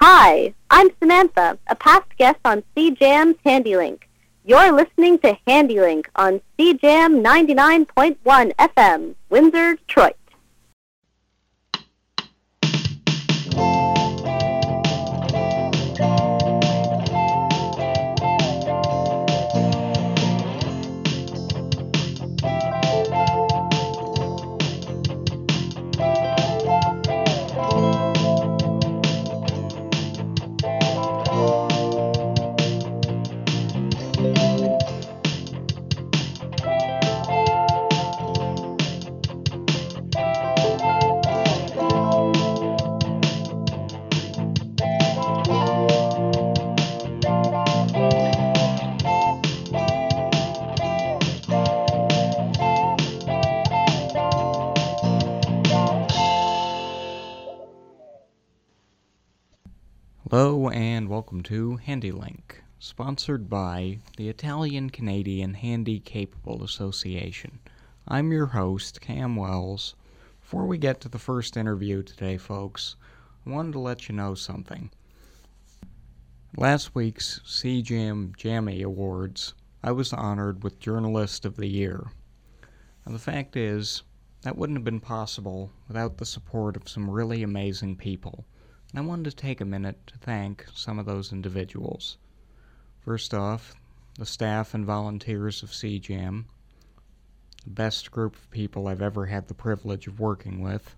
Hi, I'm Samantha, a past guest on CJAM's HandyLink. You're listening to HandyLink on CJAM 99.1 FM, Windsor, Detroit. Hello and welcome to HandyLink, sponsored by the Italian-Canadian Handy Capable Association. I'm your host, Cam Wells. Before we get to the first interview today, folks, I wanted to let you know something. Last week's CJAM Jammy Awards, I was honored with Journalist of the Year. Now, the fact is, that wouldn't have been possible without the support of some really amazing people. And I wanted to take a minute to thank some of those individuals. First off, the staff and volunteers of CJAM, the best group of people I've ever had the privilege of working with.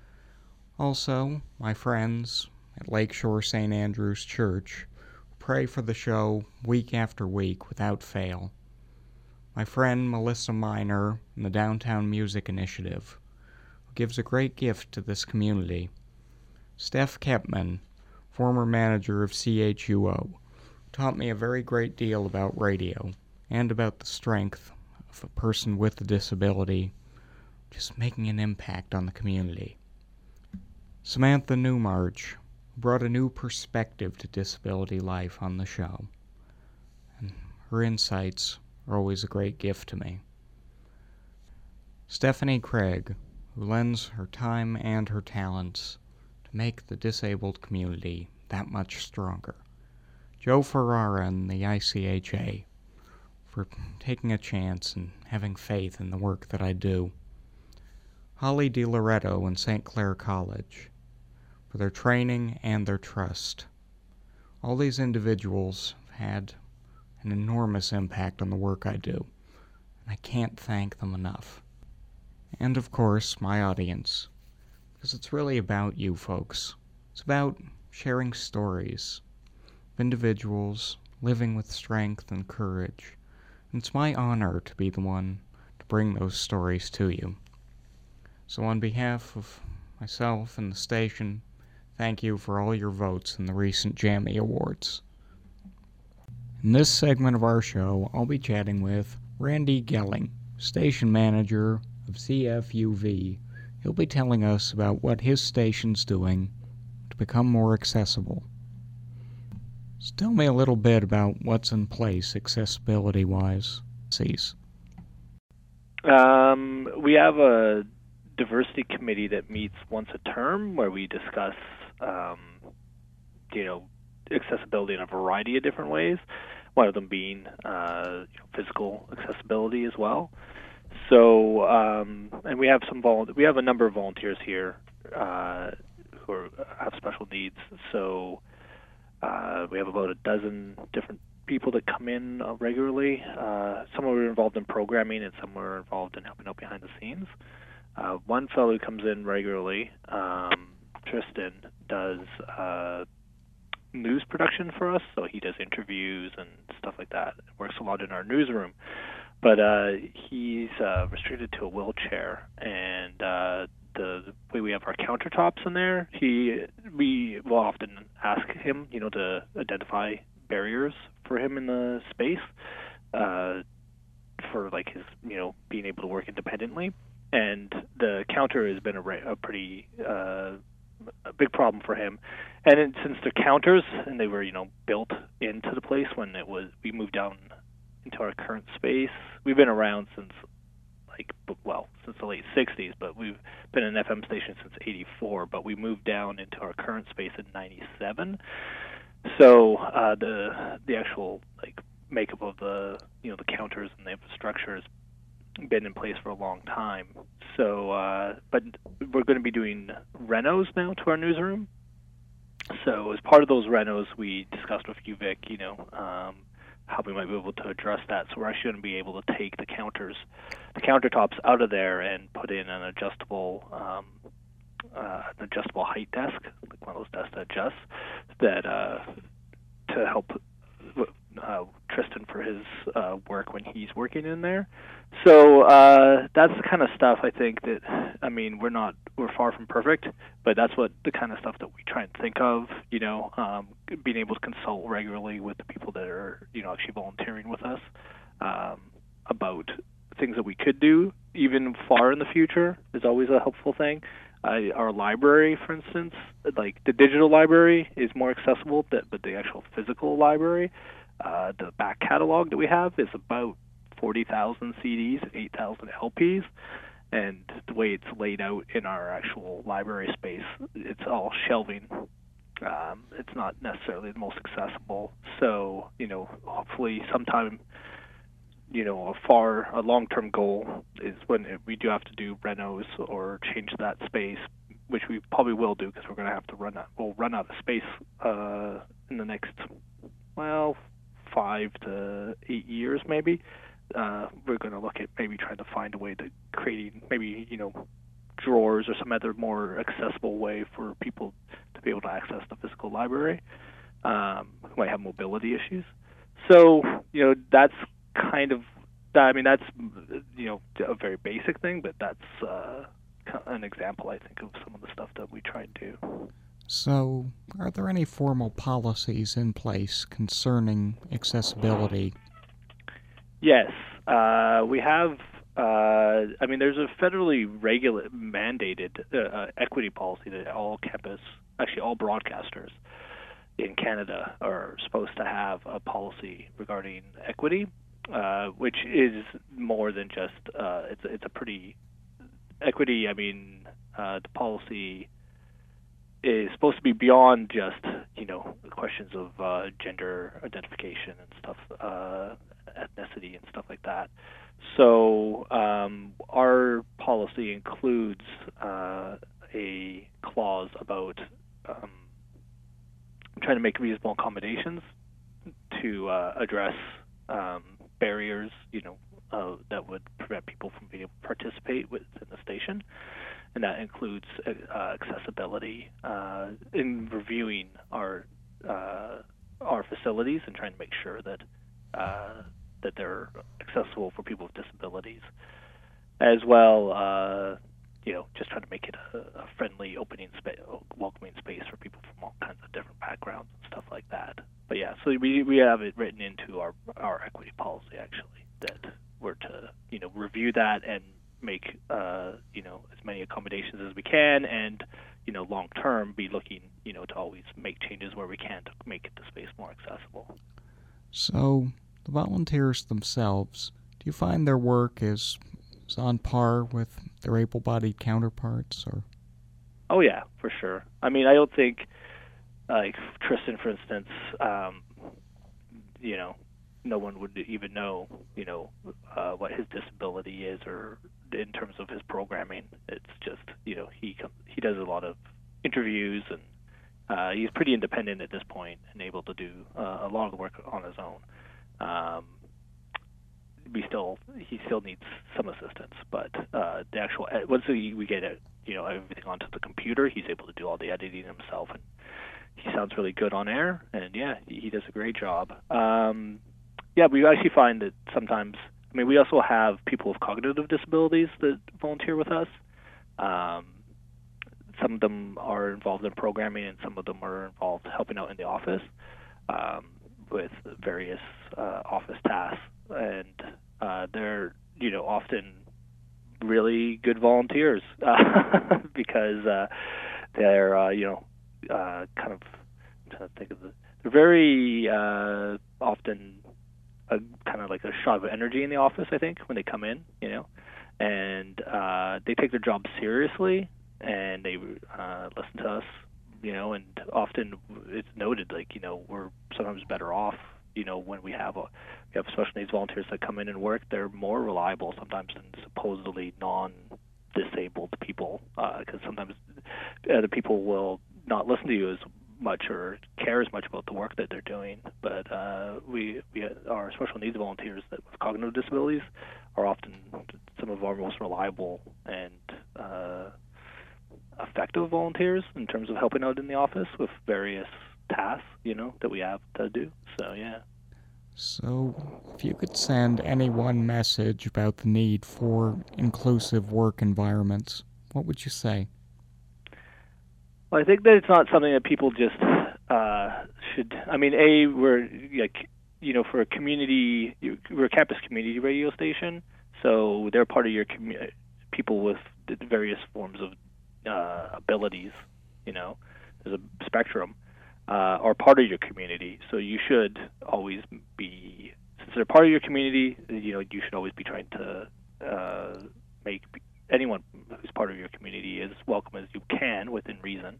Also, my friends at Lakeshore St. Andrew's Church, who pray for the show week after week without fail. My friend Melissa Miner in the Downtown Music Initiative, who gives a great gift to this community. Steph Kepman, former manager of CHUO, taught me a very great deal about radio and about the strength of a person with a disability just making an impact on the community. Samantha Newmarch brought a new perspective to disability life on the show, and her insights are always a great gift to me. Stephanie Craig, who lends her time and her talents to make the disabled community that much stronger. Joe Ferrara and the ICHA for taking a chance and having faith in the work that I do. Holly DiLoretto and St. Clair College for their training and their trust. All these individuals have had an enormous impact on the work I do, and I can't thank them enough. And of course, my audience. Because it's really about you folks. It's about sharing stories of individuals living with strength and courage. And it's my honor to be the one to bring those stories to you. So on behalf of myself and the station, thank you for all your votes in the recent Jammy Awards. In this segment of our show, I'll be chatting with Randy Gelling, station manager of CFUV. He'll be telling us about what his station's doing to become more accessible. So tell me a little bit about what's in place accessibility-wise. We have a diversity committee that meets once a term where we discuss, accessibility in a variety of different ways. One of them being, physical accessibility as well. So, and we have a number of volunteers here who have special needs. So, we have about a dozen different people that come in regularly. Some are involved in programming, and some are involved in helping out behind the scenes. One fellow who comes in regularly, Tristan, does news production for us. So he does interviews and stuff like that. Works a lot in our newsroom. But he's restricted to a wheelchair, and the way we have our countertops in there, we will often ask him, to identify barriers for him in the space, for like his, being able to work independently. And the counter has been a pretty a big problem for him. And since they're counters and they were, built into the place when we moved down into our current space. We've been around since since the late 60s, but we've been an FM station since 84, but we moved down into our current space in 97. So the actual makeup of the the counters and the infrastructure has been in place for a long time. So but we're going to be doing renos now to our newsroom. So as part of those renos, we discussed with UVic, how we might be able to address that. So we're actually going to be able to take the countertops out of there and put in an adjustable height desk, like one of those desks that adjusts, that to help Tristan for his work when he's working in there. So that's the kind of stuff I think that, we're far from perfect, but that's what the kind of stuff that we try and think of, being able to consult regularly with the people that are, actually volunteering with us about things that we could do even far in the future is always a helpful thing. Our library, for instance, like the digital library is more accessible, but the actual physical library, the back catalog that we have is about 40,000 CDs and 8,000 LPs. And the way it's laid out in our actual library space, it's all shelving. It's not necessarily the most accessible. So, hopefully sometime, a long-term goal is when we do have to do renos or change that space, which we probably will do because we're going to have to run out of space in the next, 5 to 8 years maybe. We're going to look at maybe trying to find a way to creating maybe, drawers or some other more accessible way for people to be able to access the physical library who might have mobility issues. So, that's kind of, that's, a very basic thing, but that's an example, I think, of some of the stuff that we try and do. So, are there any formal policies in place concerning accessibility? Yes, we have. There's a federally mandated equity policy that all broadcasters in Canada are supposed to have a policy regarding equity, which is more than just. It's a pretty equity. The policy is supposed to be beyond just questions of gender identification and stuff. Ethnicity and stuff like that. So our policy includes a clause about trying to make reasonable accommodations to address barriers, that would prevent people from being able to participate within the station, and that includes accessibility in reviewing our facilities and trying to make sure that they're accessible for people with disabilities, as well. Just trying to make it a friendly, welcoming space for people from all kinds of different backgrounds and stuff like that. But yeah, so we have it written into our equity policy actually, that we're to review that and make as many accommodations as we can, and long term be looking to always make changes where we can to make the space more accessible. So, the volunteers themselves, do you find their work is on par with their able-bodied counterparts, or? Oh yeah, for sure. I don't think, like Tristan, for instance, no one would even know, what his disability is, or in terms of his programming. It's just, he does a lot of interviews, and he's pretty independent at this point and able to do a lot of the work on his own. He still needs some assistance, but the actual once we get everything onto the computer, he's able to do all the editing himself, and he sounds really good on air. And yeah, he does a great job. We actually find that sometimes. We also have people with cognitive disabilities that volunteer with us. Some of them are involved in programming, and some of them are involved helping out in the office with various office tasks. And they're often really good volunteers because they're kind of, I'm trying to think of they're very often kind of like a shot of energy in the office, I think, when they come in, and they take their job seriously, and they listen to us, and often it's noted, we're sometimes better off, when we have special needs volunteers that come in and work. They're more reliable sometimes than supposedly non-disabled people, because sometimes other people will not listen to you as much or care as much about the work that they're doing. But our special needs volunteers with cognitive disabilities are often some of our most reliable and effective volunteers in terms of helping out in the office with various tasks, that we have to do. So, yeah. So, if you could send any one message about the need for inclusive work environments, what would you say? Well, I think that it's not something that people just should. I mean, we're for a community, we're a campus community radio station, so they're part of your people with various forms of abilities. There's a spectrum. Are part of your community, so you should always be, since they're part of your community, you should always be trying to make anyone who's part of your community as welcome as you can within reason.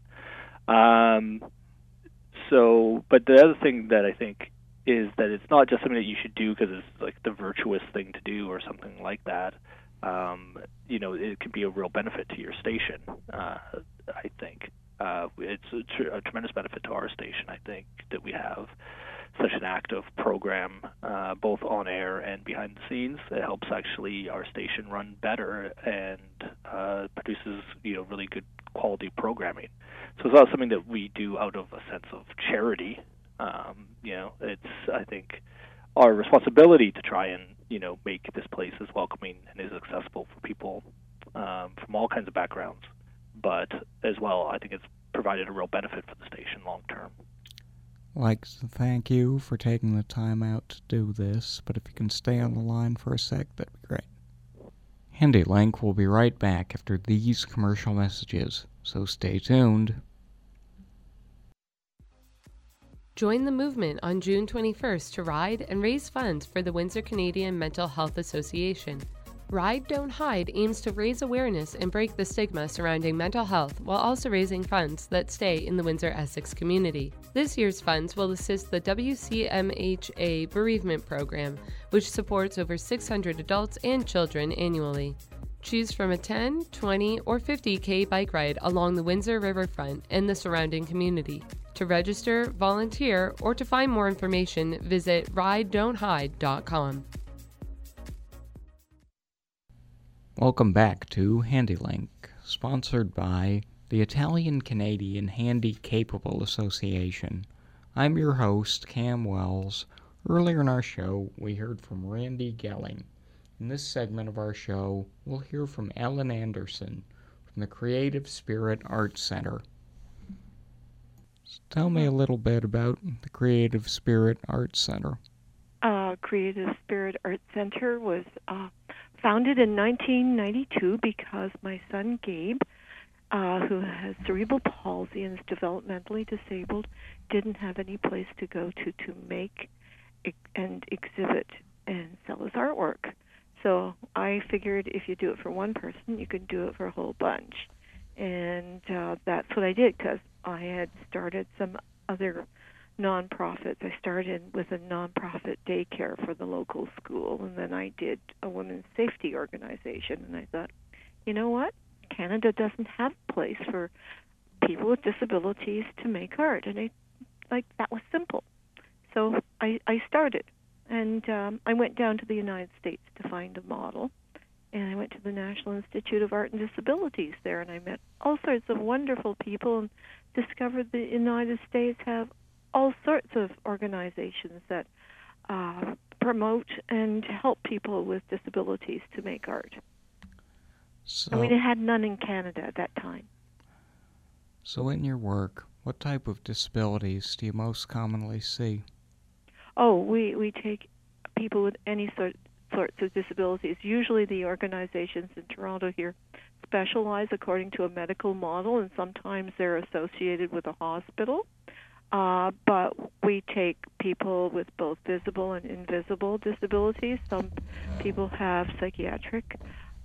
But the other thing that I think is that it's not just something that you should do because it's like the virtuous thing to do or something like that. It could be a real benefit to your station, I think. It's a tremendous benefit to our station, I think, that we have such an active program, both on air and behind the scenes. It helps actually our station run better and produces, really good quality programming. So it's not something that we do out of a sense of charity. It's, I think, our responsibility to try and, make this place as welcoming and as accessible for people from all kinds of backgrounds. But as well, I think it's provided a real benefit for the station long term. I'd like to thank you for taking the time out to do this, but if you can stay on the line for a sec, that'd be great. HandyLink will be right back after these commercial messages, so stay tuned. Join the movement on June 21st to ride and raise funds for the Windsor Canadian Mental Health Association. Ride Don't Hide aims to raise awareness and break the stigma surrounding mental health while also raising funds that stay in the Windsor-Essex community. This year's funds will assist the WCMHA Bereavement Program, which supports over 600 adults and children annually. Choose from a 10, 20, or 50K bike ride along the Windsor Riverfront and the surrounding community. To register, volunteer, or to find more information, visit ridedon'thide.com. Welcome back to HandyLink, sponsored by the Italian-Canadian Handy-Capable Association. I'm your host, Cam Wells. Earlier in our show, we heard from Randy Gelling. In this segment of our show, we'll hear from Ellen Anderson from the Creative Spirit Arts Center. So tell me a little bit about the Creative Spirit Arts Center. Creative Spirit Arts Center was founded in 1992 because my son Gabe, who has cerebral palsy and is developmentally disabled, didn't have any place to go to make and exhibit and sell his artwork. So I figured if you do it for one person, you could do it for a whole bunch. And that's what I did, because I had started some other nonprofits. I started with a nonprofit daycare for the local school, and then I did a women's safety organization. And I thought, you know what? Canada doesn't have a place for people with disabilities to make art, and that was simple. So I started, and I went down to the United States to find a model, and I went to the National Institute of Art and Disabilities there, and I met all sorts of wonderful people and discovered the United States have all sorts of organizations that promote and help people with disabilities to make art. So, and we had none in Canada at that time. So in your work, what type of disabilities do you most commonly see? Oh, we take people with any sorts of disabilities. Usually the organizations in Toronto here specialize according to a medical model, and sometimes they're associated with a hospital. But we take people with both visible and invisible disabilities. Some people have psychiatric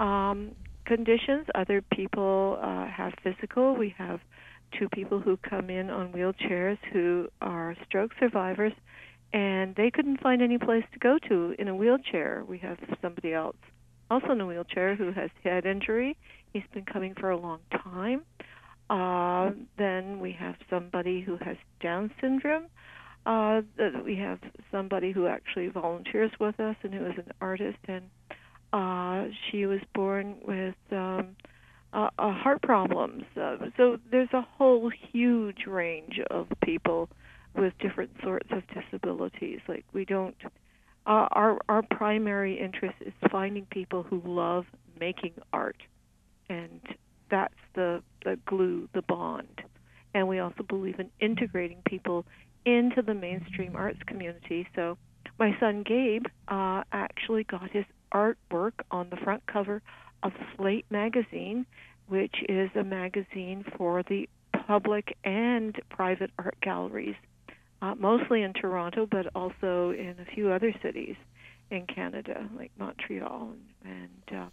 conditions. Other people have physical. We have 2 people who come in on wheelchairs who are stroke survivors, and they couldn't find any place to go to in a wheelchair. We have somebody else also in a wheelchair who has head injury. He's been coming for a long time. Then we have somebody who has Down syndrome. We have somebody who actually volunteers with us and who is an artist, and she was born with heart problems. So there's a whole huge range of people with different sorts of disabilities. Like we don't, our primary interest is finding people who love making art, and that's the glue, the bond. And we also believe in integrating people into the mainstream arts community. So my son Gabe actually got his artwork on the front cover of Slate magazine, which is a magazine for the public and private art galleries, mostly in Toronto, but also in a few other cities in Canada, like Montreal. And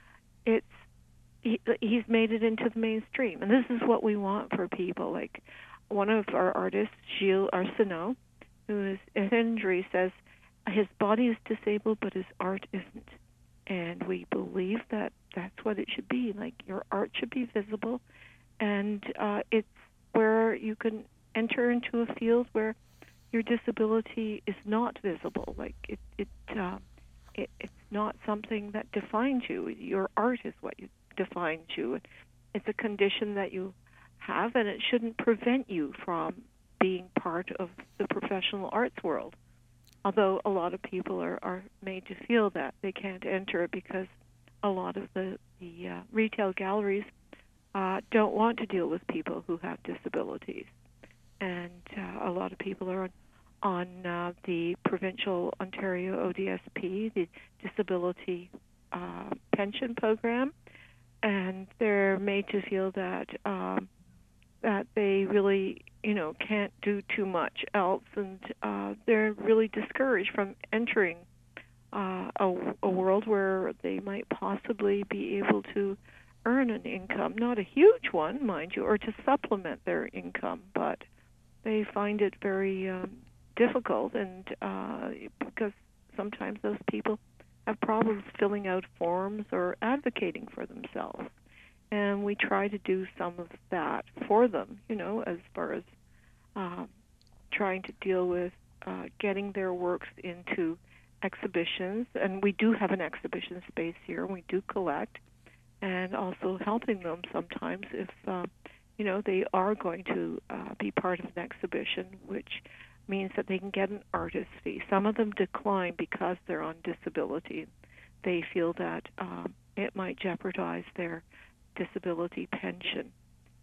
he's made it into the mainstream. And this is what we want for people. Like one of our artists, Gilles Arsenault, who is an injury, says his body is disabled, but his art isn't. And we believe that that's what it should be. Like your art should be visible, and it's where you can enter into a field where your disability is not visible. Like it's not something that defines you. Your art is what defines you. It's a condition that you have, and it shouldn't prevent you from being part of the professional arts world. Although a lot of people are made to feel that they can't enter it because a lot of the retail galleries don't want to deal with people who have disabilities. And a lot of people are on the provincial Ontario ODSP, the Disability Pension Program, and they're made to feel that that they really, can't do too much else, and they're really discouraged from entering a world where they might possibly be able to earn an income, not a huge one, mind you, or to supplement their income, but they find it very difficult, and because sometimes those people have problems filling out forms or advocating for themselves. And we try to do some of that for them, as far as trying to deal with getting their works into exhibitions. And we do have an exhibition space here, and we do collect, and also helping them sometimes if, they are going to be part of an exhibition, which means that they can get an artist fee. Some of them decline because they're on disability. They feel that it might jeopardize their disability pension.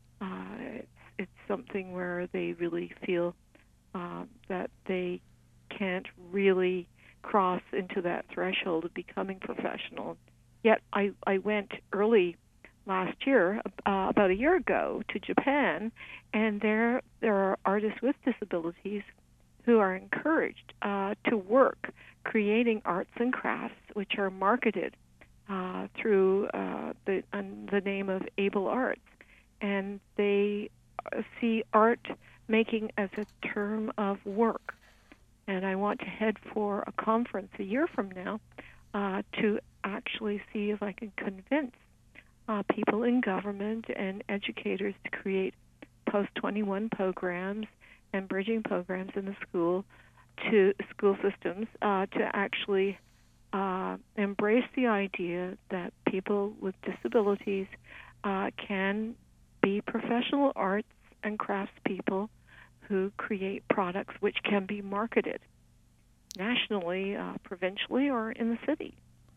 It's something where they really feel that they can't really cross into that threshold of becoming professional. Yet I went early last year, about a year ago, to Japan, and there are artists with disabilities who are encouraged to work creating arts and crafts which are marketed through the name of Able Arts, and they see art making as a term of work. And I want to head for a conference a year from now to actually see if I can convince people in government and educators to create post-21 programs and bridging programs in the school systems to actually embrace the idea that people with disabilities can be professional arts and crafts people who create products which can be marketed nationally, provincially, or in the city.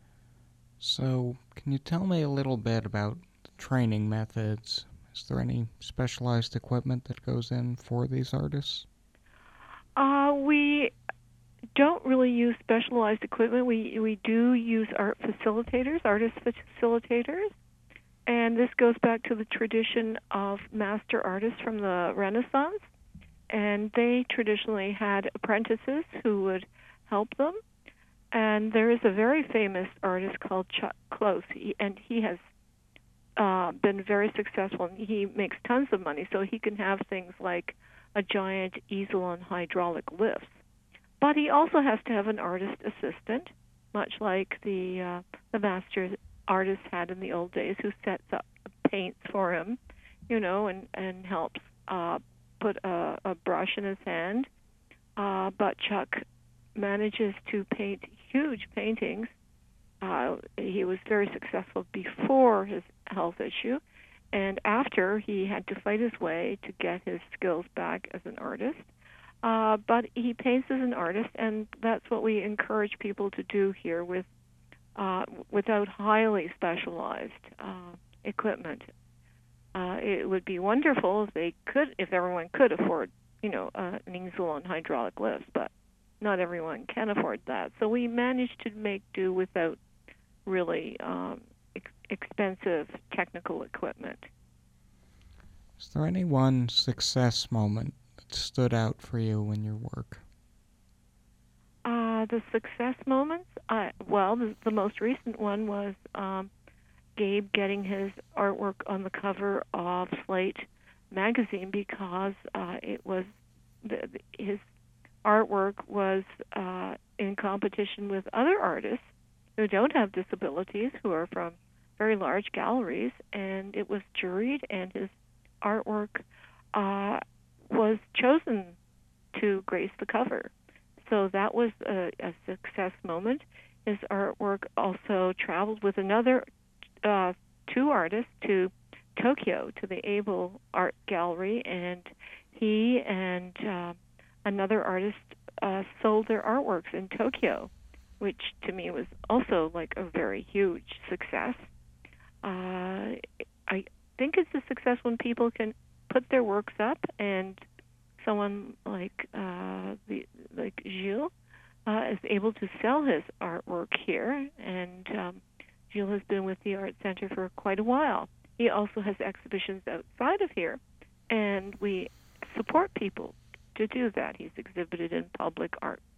So, can you tell me a little bit about the training methods? Is there any specialized equipment that goes in for these artists? We don't really use specialized equipment. We do use artist facilitators, and this goes back to the tradition of master artists from the Renaissance, and they traditionally had apprentices who would help them, And there is a very famous artist called Chuck Close, and he has been very successful. And he makes tons of money, so he can have things like a giant easel on hydraulic lifts. But he also has to have an artist assistant, much like the master artists had in the old days, who sets up paints for him, and helps put a brush in his hand. But Chuck manages to paint huge paintings. He was very successful before his health issue, and after he had to fight his way to get his skills back as an artist. But he paints as an artist, and that's what we encourage people to do here without highly specialized equipment. It would be wonderful if everyone could afford, an easel on hydraulic lifts, but not everyone can afford that. So we managed to make do without really expensive technical equipment. Is there any one success moment that stood out for you in your work? The success moments? The most recent one was Gabe getting his artwork on the cover of Slate magazine, because it was his artwork was in competition with other artists who don't have disabilities, who are from very large galleries, and it was juried, and his artwork was chosen to grace the cover. So that was a success moment. His artwork also traveled with another two artists to Tokyo, to the Able Art Gallery, and he and another artist sold their artworks in Tokyo, which to me was also like a very huge success. I think it's a success when people can put their works up, and someone like Gilles is able to sell his artwork here, and Gilles has been with the Art Center for quite a while. He also has exhibitions outside of here, and we support people to do that. He's exhibited in public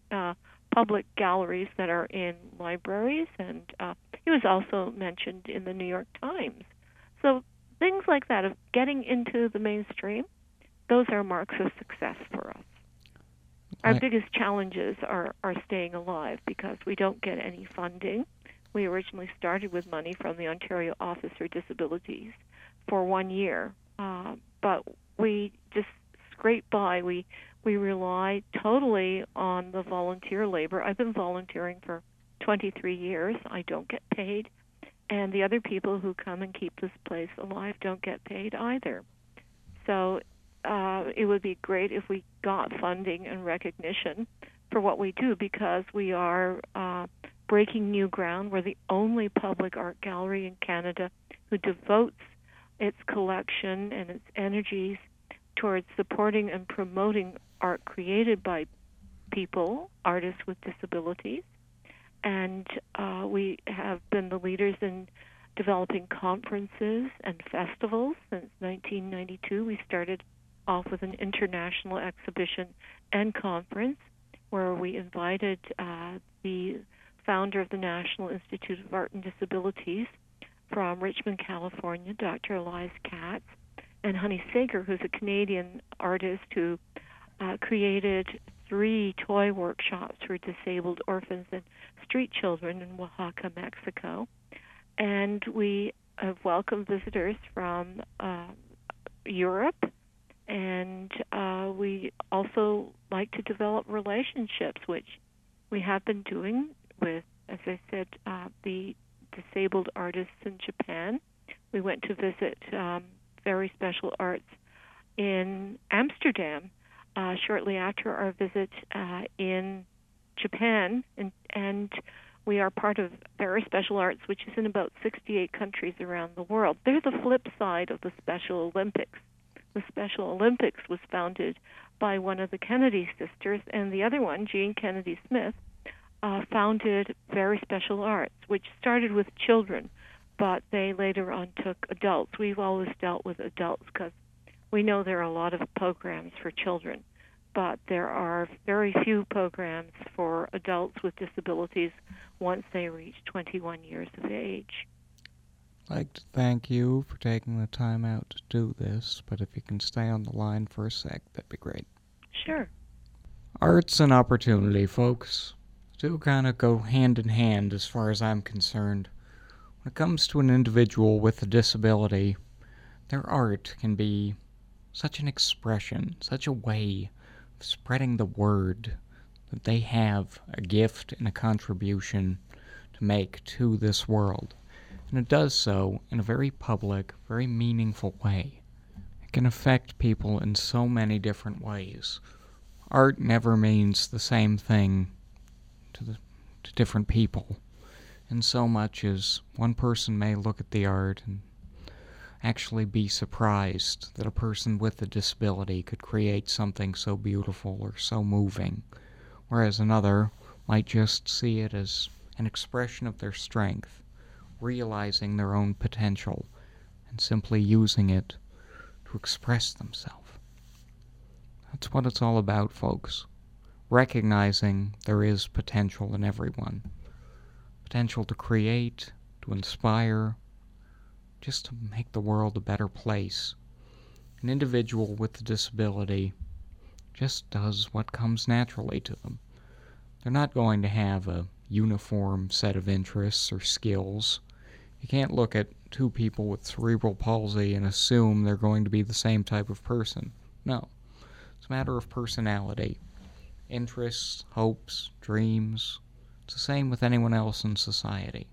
galleries that are in libraries, and he was also mentioned in the New York Times. So things like that, of getting into the mainstream, those are marks of success for us. Our biggest challenges are staying alive, because we don't get any funding. We originally started with money from the Ontario Office for Disabilities for 1 year, but we just scrape by. We rely totally on the volunteer labor. I've been volunteering for 23 years. I don't get paid, and the other people who come and keep this place alive don't get paid either. So it would be great if we got funding and recognition for what we do, because we are breaking new ground. We're the only public art gallery in Canada who devotes its collection and its energies towards supporting and promoting art created by people, artists with disabilities. And we have been the leaders in developing conferences and festivals since 1992. We started off with an international exhibition and conference where we invited the founder of the National Institute of Art and Disabilities from Richmond, California, Dr. Elias Katz, and Honey Sager, who's a Canadian artist who created 3 toy workshops for disabled orphans and street children in Oaxaca, Mexico. And we have welcomed visitors from Europe, and we also like to develop relationships, which we have been doing with, as I said, the disabled artists in Japan. We went to visit Very Special Arts in Amsterdam shortly after our visit in Japan, and we are part of Very Special Arts, which is in about 68 countries around the world. They're the flip side of the Special Olympics. The Special Olympics was founded by one of the Kennedy sisters, and the other one, Jean Kennedy Smith, founded Very Special Arts, which started with children, but they later on took adults. We've always dealt with adults because we know there are a lot of programs for children, but there are very few programs for adults with disabilities once they reach 21 years of age. I'd like to thank you for taking the time out to do this, but if you can stay on the line for a sec, that'd be great. Sure. Art's an opportunity, folks. The two kind of go hand in hand as far as I'm concerned. When it comes to an individual with a disability, their art can be such an expression, such a way of spreading the word that they have a gift and a contribution to make to this world. And it does so in a very public, very meaningful way. It can affect people in so many different ways. Art never means the same thing to different people, in so much as one person may look at the art and actually be surprised that a person with a disability could create something so beautiful or so moving, whereas another might just see it as an expression of their strength, realizing their own potential, and simply using it to express themselves. That's what it's all about, folks. Recognizing there is potential in everyone. Potential to create, to inspire, just to make the world a better place. An individual with a disability just does what comes naturally to them. They're not going to have a uniform set of interests or skills. You can't look at two people with cerebral palsy and assume they're going to be the same type of person. No. It's a matter of personality. Interests, hopes, dreams. It's the same with anyone else in society.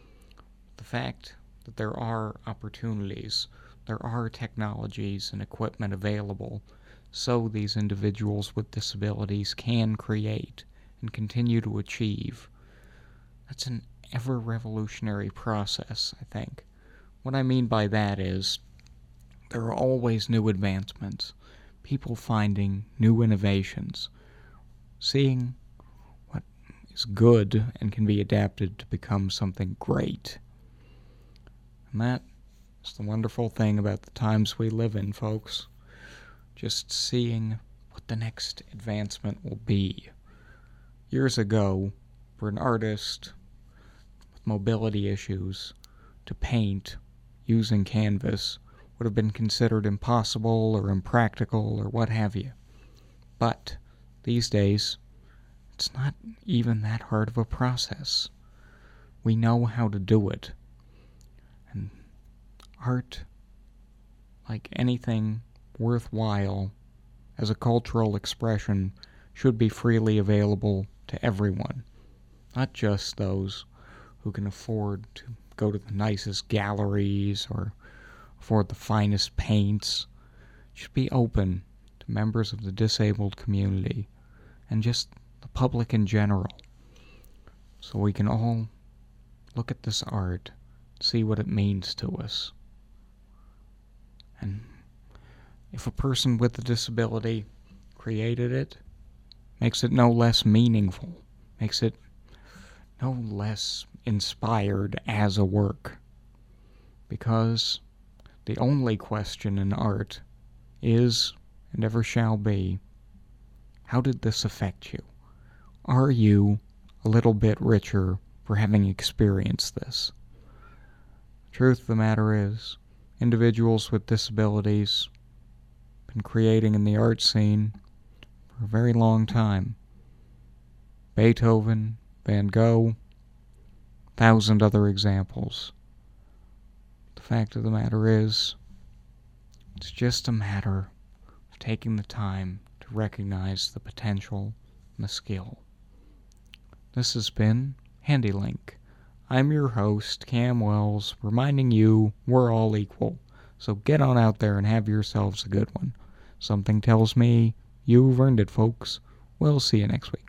The fact that there are opportunities, there are technologies and equipment available so these individuals with disabilities can create and continue to achieve. That's an ever-revolutionary process, I think. What I mean by that is there are always new advancements, people finding new innovations, seeing what is good and can be adapted to become something great. And that is the wonderful thing about the times we live in, folks. Just seeing what the next advancement will be. Years ago, for an artist with mobility issues to paint using canvas would have been considered impossible or impractical or what have you. But these days, it's not even that hard of a process. We know how to do it. And art, like anything worthwhile as a cultural expression, should be freely available to everyone, not just those who can afford to go to the nicest galleries or afford the finest paints. It should be open to members of the disabled community and just the public in general, so we can all look at this art, see what it means to us. And if a person with a disability created it, makes it no less meaningful, makes it no less inspired as a work. Because the only question in art is, and ever shall be, how did this affect you? Are you a little bit richer for having experienced this? The truth of the matter is, individuals with disabilities have been creating in the art scene for a very long time. Beethoven, Van Gogh, 1,000 other examples. The fact of the matter is, it's just a matter of taking the time to recognize the potential and the skill. This has been HandyLink. I'm your host, Cam Wells, reminding you we're all equal. So get on out there and have yourselves a good one. Something tells me you've earned it, folks. We'll see you next week.